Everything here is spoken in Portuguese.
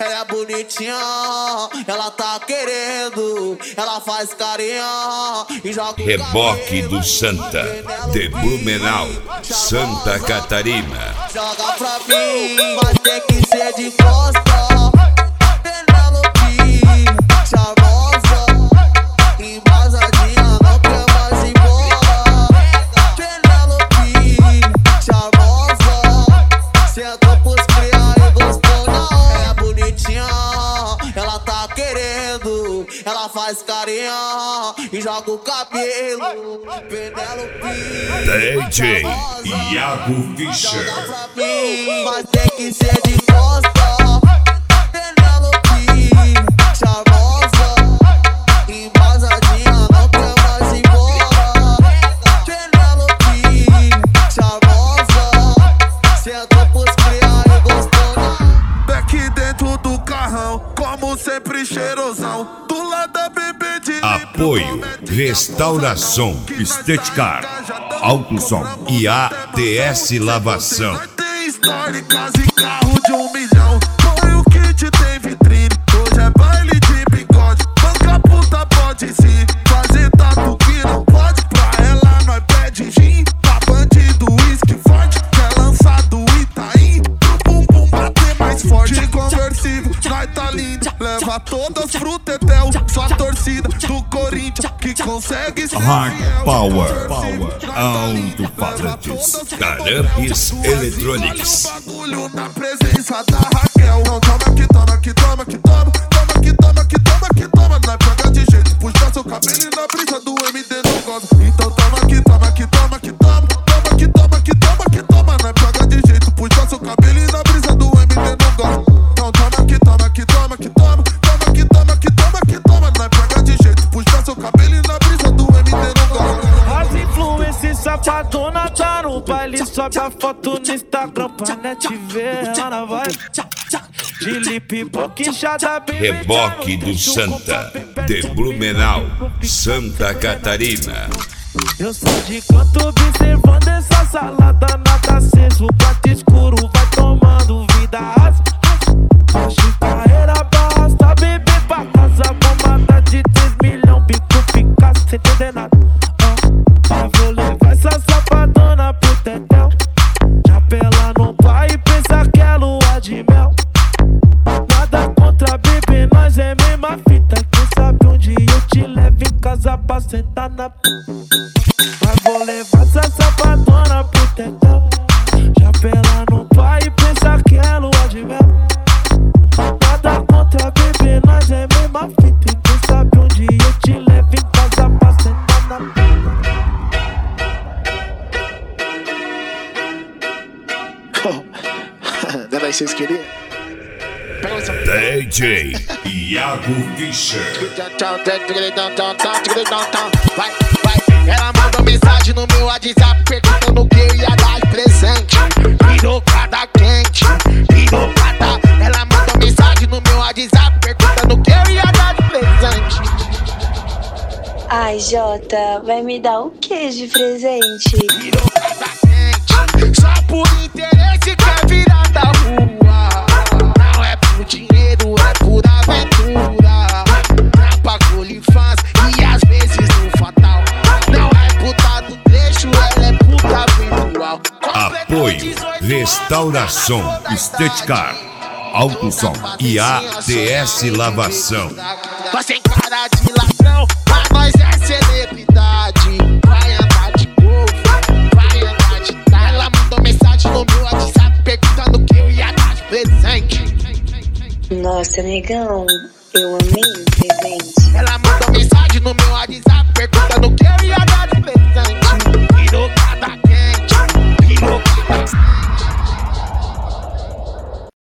Ela é bonitinha, ela tá querendo, ela faz carinha e joga. Reboque do Santa, de Blumenau, Santa Catarina. Joga pra mim, mas tem que ser de costa. Penelope, charmosa, embasadinha, não quer mais ir embora. Penelope, charmosa, senta pros cria e gostou não. É bonitinha, ela tá querendo, ela faz carinha e joga o cabelo. Penelope, DJ Iago Fischer. joga pra mim, mas tem que ser de costa. Penelope, charmosa, embasadinha, não quer mais ir embora. Penelope, charmosa, senta pros cria e gostou não. Aqui dentro do carrão, como sempre cheirosão. Do lado da bebê de Apoio Restauração Estética, Alto Som e ATS Lavação. tem história, casa e carro de 1 milhão. Põe o kit, tem vitrine. Hoje é baile de bigode. Banca puta pode sim fazer tatu que não pode. Pra ela nós pede gin. Pra bandido uísque forte. Quer lançar do Itaim. Pro bumbum bater mais forte. De conversível, nós tá lindo. Leva todas pro tetel. Só a torcida do Corinthians que consegue ser Hard fiel. Power, alto-falantes, Carampes Electronics. Bagulho na presença da Raquel. Não toma que toma, que toma, que toma. Toma que toma, que toma, que toma. Nós pega de jeito, puxa seu cabelo e na brisa do MD não goza. Então toma que toma, que toma, que toma. Toma que toma, que toma, que toma. Nós pega de jeito, puxa seu cabelo e na brisa do MD não goza. Então toma que toma, que toma, que toma. Toma que toma, que toma, que toma. Nós pega de jeito, puxa seu cabelo e na brisa do MD não goza. As influências safadona tá no baile, sobe a foto no Instagram pra net ver. Ela na vibe de lip boquinchada bem. Reboque do Santa, de Blumenau, Santa Catarina. Eu sou de canto observando essa salada, nada aceso, prato escuro, vai tomando vida asa. Acho carreira basta, bebê pra casa, bombada de 3 milhões, bico fica sem entender nada. Vou levar essa safadona pro tetel. Chapela no pai e pensa que é lua de mel. Nada contra bebê, nós é mesma fita. Quem sabe um dia eu te levo em casa pra sentar na Mas vou levar essa safadona pro tetel. Chapela no pai e pensa que é lua de mel. Nada contra bebê, nós é mesma fita. Quem sabe um dia eu te levo em casa pra sentar na Não era isso que vocês queriam? DJ Iago Fischer. Vai, vai. Ela mandou mensagem no meu WhatsApp perguntando o que eu ia dar de presente. Pirocada quente, pirocada. Ela mandou mensagem no meu WhatsApp perguntando o que eu ia dar de presente. Ai, Jota, vai me dar o que de presente? Pirocada quente, só por interesse quer virar da rua. Não é por dinheiro, é por aventura. Trapa colifaz e às vezes no fatal. Não é puta do trecho, ela é puta virtual. Apoio Restauração Estética, Alto Som e ATS Lavação. Nós tem cara de ladrão, mas nós é celebridade. Vai andar de Golf, vai andar de Tá. Ela mandou mensagem no meu WhatsApp perguntando o que eu ia dar de presente. Nossa, negão, eu amei o presente. Ela mandou mensagem no meu WhatsApp perguntando o